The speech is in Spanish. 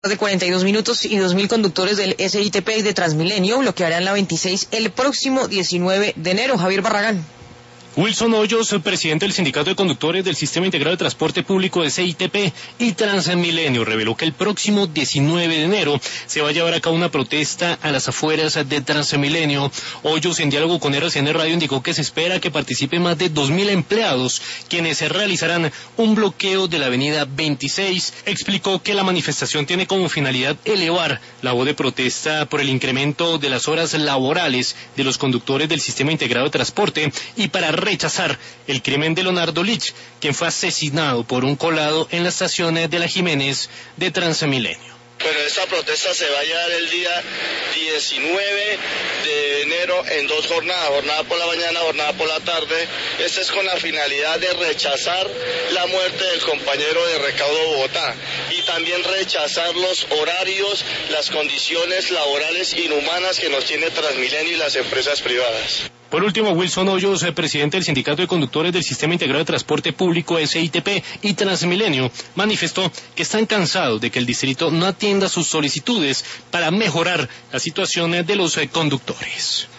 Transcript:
de 42 minutos y 2.000 conductores del SITP y de Transmilenio bloquearán la 26 el próximo 19 de enero. Javier Barragán. Wilson Hoyos, presidente del Sindicato de Conductores del Sistema Integrado de Transporte Público de SITP y Transmilenio, reveló que el próximo 19 de enero se va a llevar a cabo una protesta a las afueras de Transmilenio. Hoyos, en diálogo con RCN Radio, indicó que se espera que participen más de 2.000 empleados, quienes realizarán un bloqueo de la avenida 26. Explicó que la manifestación tiene como finalidad elevar la voz de protesta por el incremento de las horas laborales de los conductores del Sistema Integrado de Transporte y para rechazar el crimen de Leonardo Lich, quien fue asesinado por un colado en la estación de La Jiménez de Transmilenio. Bueno, esta protesta se va a llevar el día 19 de enero en 2 jornadas, jornada por la mañana, jornada por la tarde. Esta es con la finalidad de rechazar la muerte del compañero de Recaudo Bogotá y también rechazar los horarios, las condiciones laborales inhumanas que nos tiene Transmilenio y las empresas privadas. Por último, Wilson Hoyos, presidente del Sindicato de Conductores del Sistema Integrado de Transporte Público SITP y Transmilenio, manifestó que están cansados de que el distrito no atienda sus solicitudes para mejorar la situación de los conductores.